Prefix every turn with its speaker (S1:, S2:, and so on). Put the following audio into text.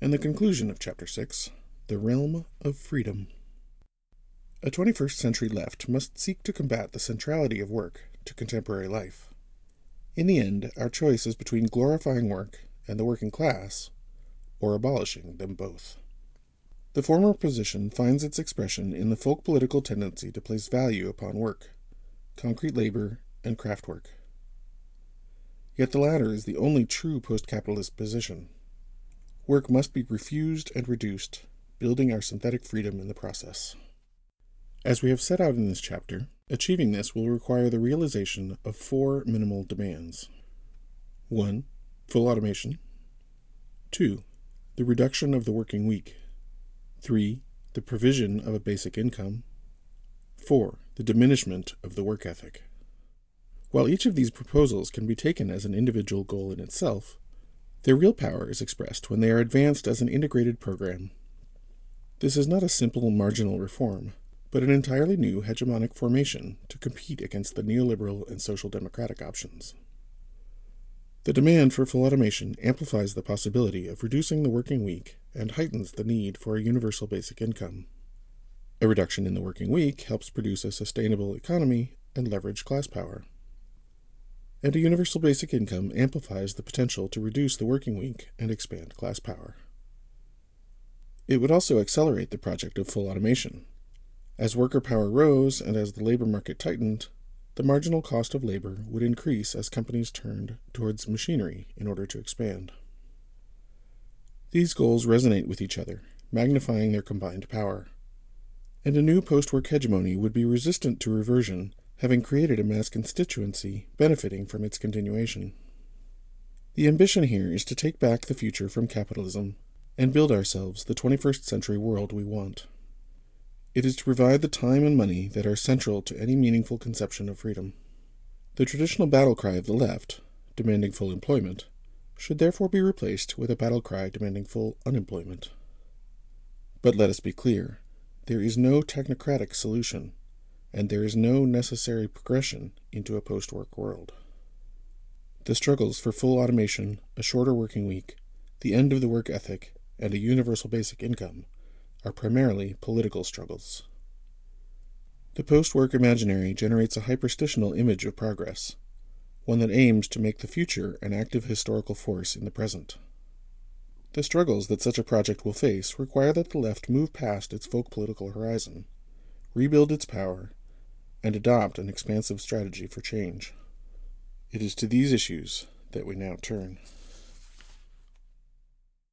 S1: and the conclusion of Chapter 6, The Realm of Freedom. A 21st century left must seek to combat the centrality of work to contemporary life. In the end, our choice is between glorifying work and the working class, or abolishing them both. The former position finds its expression in the folk political tendency to place value upon work, concrete labor, and craft work. Yet the latter is the only true post-capitalist position. Work must be refused and reduced, building our synthetic freedom in the process. As we have set out in this chapter, achieving this will require the realization of 4 minimal demands. 1. Full automation. 2. The reduction of the working week. 3. The provision of a basic income. 4. The diminishment of the work ethic. While each of these proposals can be taken as an individual goal in itself, their real power is expressed when they are advanced as an integrated program. This is not a simple marginal reform, but an entirely new hegemonic formation to compete against the neoliberal and social democratic options. The demand for full automation amplifies the possibility of reducing the working week and heightens the need for a universal basic income. A reduction in the working week helps produce a sustainable economy and leverage class power. And a universal basic income amplifies the potential to reduce the working week and expand class power. It would also accelerate the project of full automation. As worker power rose and as the labor market tightened, the marginal cost of labor would increase as companies turned towards machinery in order to expand. These goals resonate with each other, magnifying their combined power. And a new post-work hegemony would be resistant to reversion, having created a mass constituency benefiting from its continuation. The ambition here is to take back the future from capitalism and build ourselves the 21st century world we want. It is to provide the time and money that are central to any meaningful conception of freedom. The traditional battle cry of the left, demanding full employment, should therefore be replaced with a battle cry demanding full unemployment. But let us be clear, there is no technocratic solution, and there is no necessary progression into a post-work world. The struggles for full automation, a shorter working week, the end of the work ethic, and a universal basic income are primarily political struggles. The post-work imaginary generates a hyperstitional image of progress, one that aims to make the future an active historical force in the present. The struggles that such a project will face require that the left move past its folk political horizon, rebuild its power, and adopt an expansive strategy for change. It is to these issues that we now turn.